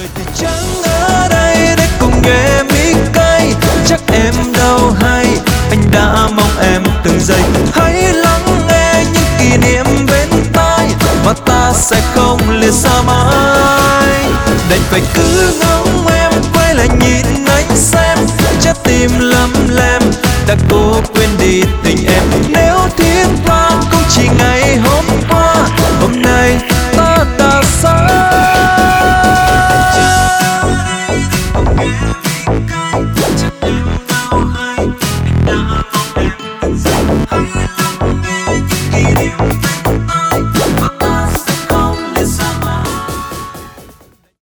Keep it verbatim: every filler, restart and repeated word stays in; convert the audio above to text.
người thì chẳng ở đây để cùng nghe mi cay, chắc em đâu hay anh đã mong em từng giây. Hãy lắng nghe những kỷ niệm bên tai mà ta sẽ không lìa xa mãi. Đành phải cứ ngóng em quay lại nhìn anh xem, trái tim lấm lem đã cố quên đi tình em. Nếu thiếu